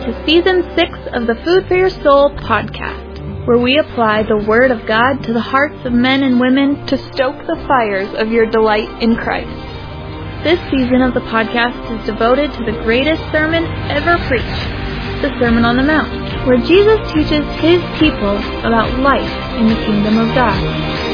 to Season 6 of the Food for Your Soul podcast, where we apply the Word of God to the hearts of men and women to stoke the fires of your delight in Christ. This season of the podcast is devoted to the greatest sermon ever preached, the Sermon on the Mount, where Jesus teaches His people about life in the kingdom of God.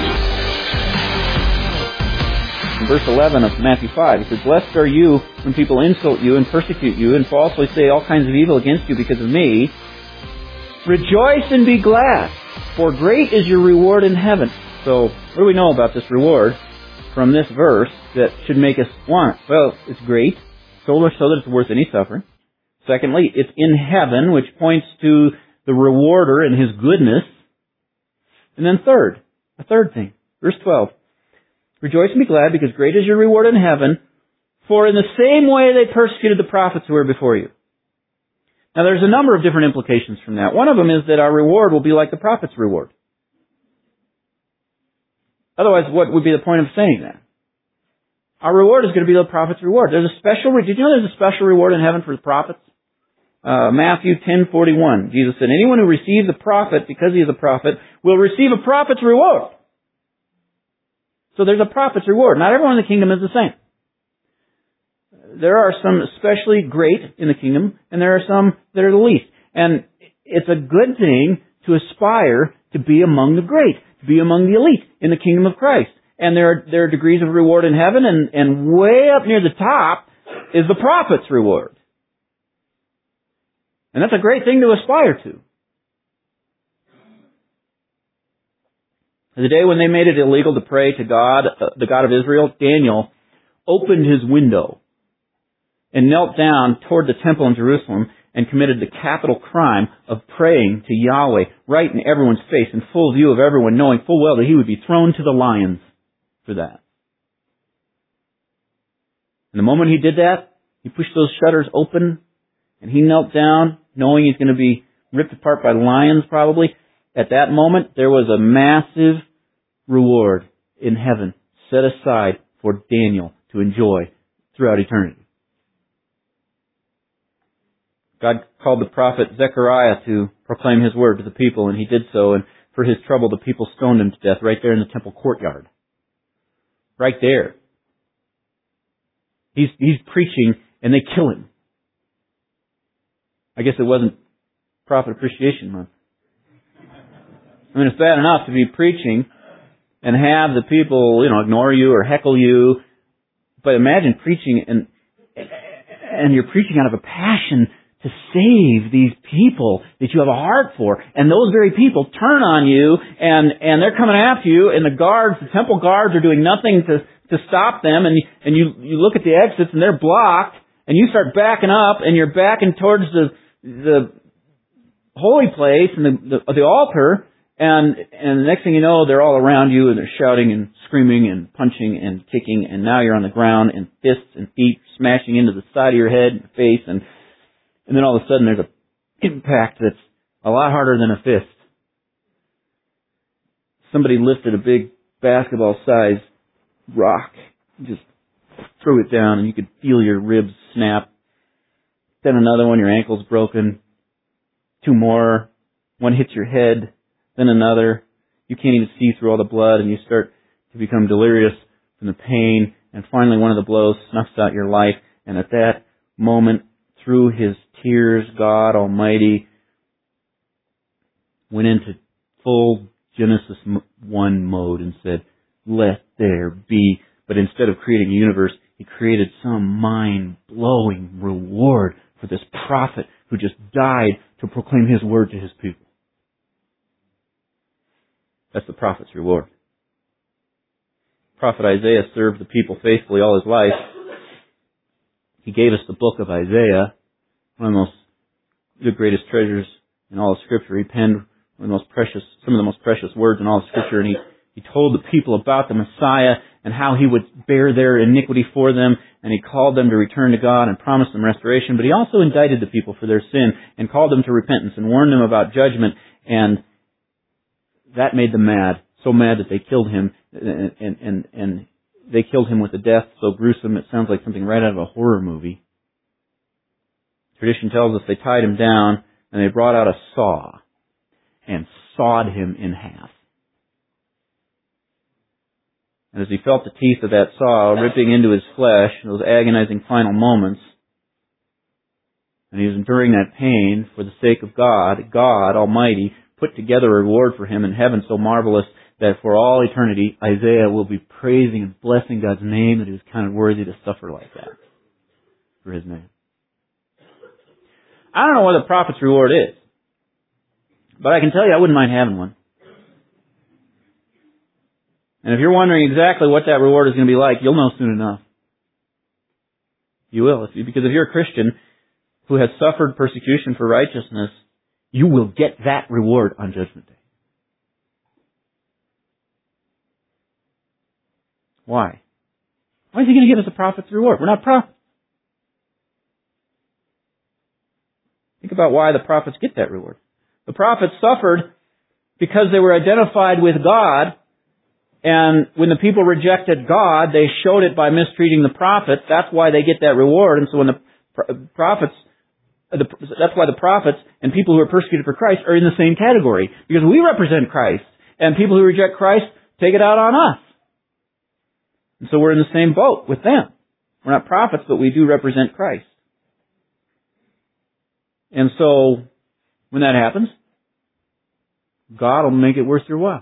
Verse 11 of Matthew 5, it says, "Blessed are you when people insult you and persecute you and falsely say all kinds of evil against you because of me. Rejoice and be glad, for great is your reward in heaven." So, what do we know about this reward from this verse that should make us want it? Well, it's great, so that it's worth any suffering. Secondly, it's in heaven, which points to the rewarder and His goodness. And then a third thing, verse 12. "Rejoice and be glad, because great is your reward in heaven, for in the same way they persecuted the prophets who were before you." Now there's a number of different implications from that. One of them is that our reward will be like the prophets' reward. Otherwise, what would be the point of saying that? Our reward is going to be the prophet's reward. Did you know there's a special reward in heaven for the prophets? Matthew 10:41. Jesus said, "Anyone who receives a prophet because he is a prophet will receive a prophet's reward." So there's a prophet's reward. Not everyone in the kingdom is the same. There are some especially great in the kingdom, and there are some that are the least. And it's a good thing to aspire to be among the great, to be among the elite in the kingdom of Christ. And there are degrees of reward in heaven, and way up near the top is the prophet's reward. And that's a great thing to aspire to. The day when they made it illegal to pray to God, the God of Israel, Daniel opened his window and knelt down toward the temple in Jerusalem and committed the capital crime of praying to Yahweh right in everyone's face, in full view of everyone, knowing full well that he would be thrown to the lions for that. And the moment he did that, he pushed those shutters open and he knelt down, knowing he's going to be ripped apart by lions probably. At that moment, there was a massive reward in heaven set aside for Daniel to enjoy throughout eternity. God called the prophet Zechariah to proclaim His word to the people, and he did so, and for his trouble, the people stoned him to death right there in the temple courtyard. Right there. He's preaching, and they kill him. I guess it wasn't Prophet Appreciation Month. I mean, it's bad enough to be preaching and have the people, ignore you or heckle you. But imagine preaching and you're preaching out of a passion to save these people that you have a heart for. And those very people turn on you and they're coming after you, and the temple guards are doing nothing to stop them, and you look at the exits and they're blocked, and you start backing up and you're backing towards the holy place and the altar. And the next thing you know, they're all around you, and they're shouting and screaming and punching and kicking, and now you're on the ground, and fists and feet smashing into the side of your head and face, and then all of a sudden there's an impact that's a lot harder than a fist. Somebody lifted a big basketball-sized rock, just threw it down, and you could feel your ribs snap. Then another one, your ankle's broken. Two more, one hits your head. Then another. You can't even see through all the blood, and you start to become delirious from the pain, and finally one of the blows snuffs out your life, and at that moment, through His tears, God Almighty went into full Genesis 1 mode and said, "Let there be." But instead of creating a universe, He created some mind-blowing reward for this prophet who just died to proclaim His word to His people. That's the prophet's reward. Prophet Isaiah served the people faithfully all his life. He gave us the book of Isaiah, one of the greatest treasures in all of Scripture. He penned some of the most precious words in all of Scripture, and he told the people about the Messiah and how He would bear their iniquity for them, and He called them to return to God and promised them restoration. But He also indicted the people for their sin and called them to repentance and warned them about judgment, and that made them mad, so mad that they killed Him, and they killed Him with a death so gruesome it sounds like something right out of a horror movie. Tradition tells us they tied him down and they brought out a saw and sawed him in half. And as he felt the teeth of that saw ripping into his flesh in those agonizing final moments, and he was enduring that pain for the sake of God, God Almighty put together a reward for him in heaven so marvelous that for all eternity Isaiah will be praising and blessing God's name that he was kind of worthy to suffer like that for his name. I don't know what the prophet's reward is, but I can tell you I wouldn't mind having one. And if you're wondering exactly what that reward is going to be like, you'll know soon enough. You will. Because if you're a Christian who has suffered persecution for righteousness, you will get that reward on Judgment Day. Why? Why is he going to give us a prophet's reward? We're not prophets. Think about why the prophets get that reward. The prophets suffered because they were identified with God, and when the people rejected God, they showed it by mistreating the prophets. That's why they get that reward. And so when the prophets, that's why the prophets and people who are persecuted for Christ are in the same category. Because we represent Christ, and people who reject Christ take it out on us. And so we're in the same boat with them. We're not prophets, but we do represent Christ. And so, when that happens, God will make it worth your while.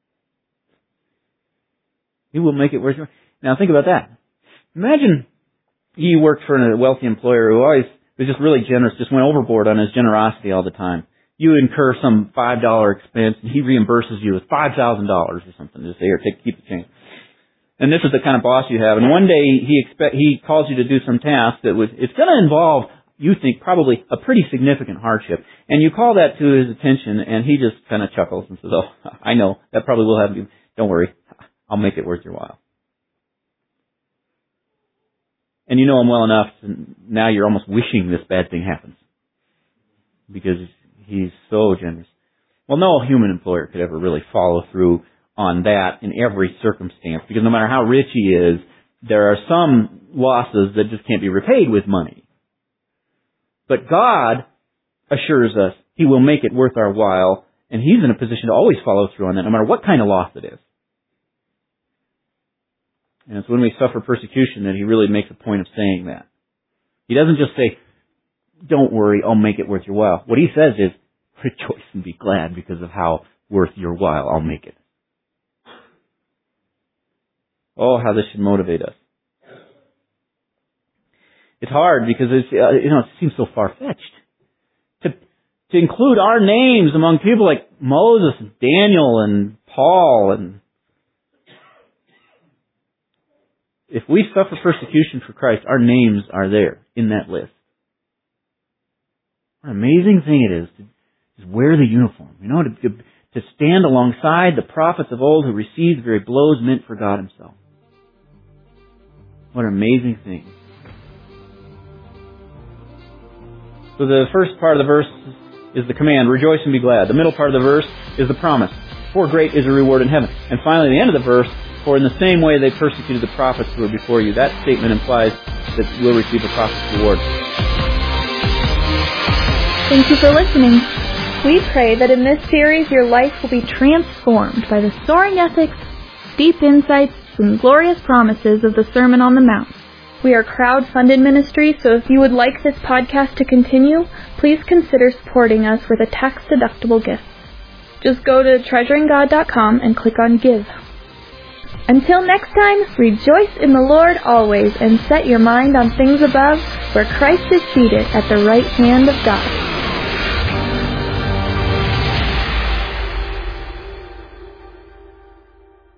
He will make it worth your while. Now think about that. Imagine you worked for a wealthy employer who always was just really generous, just went overboard on his generosity all the time. You incur some $5 expense, and he reimburses you with $5,000 or something. Just say, here, keep the change. And this is the kind of boss you have. And one day he calls you to do some task it's going to involve, you think, probably a pretty significant hardship. And you call that to his attention, and he just kind of chuckles and says, oh, I know, that probably will happen. Don't worry, I'll make it worth your while. And you know him well enough, and now you're almost wishing this bad thing happens. Because he's so generous. Well, no human employer could ever really follow through on that in every circumstance, because no matter how rich he is, there are some losses that just can't be repaid with money. But God assures us He will make it worth our while, and He's in a position to always follow through on that, no matter what kind of loss it is. And it's when we suffer persecution that He really makes a point of saying that. He doesn't just say, don't worry, I'll make it worth your while. What He says is, rejoice and be glad because of how worth your while I'll make it. Oh, how this should motivate us. It's hard because it seems so far-fetched to include our names among people like Moses and Daniel and Paul. And if we suffer persecution for Christ, our names are there in that list. What an amazing thing it is to wear the uniform, to stand alongside the prophets of old who received the very blows meant for God Himself. What an amazing thing. So the first part of the verse is the command, rejoice and be glad. The middle part of the verse is the promise, for great is a reward in heaven. And finally, the end of the verse, for in the same way they persecuted the prophets who were before you. That statement implies that we'll receive the prophet's reward. Thank you for listening. We pray that in this series your life will be transformed by the soaring ethics, deep insights, and glorious promises of the Sermon on the Mount. We are crowd-funded ministry, so if you would like this podcast to continue, please consider supporting us with a tax-deductible gift. Just go to treasuringgod.com and click on Give. Until next time, rejoice in the Lord always and set your mind on things above, where Christ is seated at the right hand of God.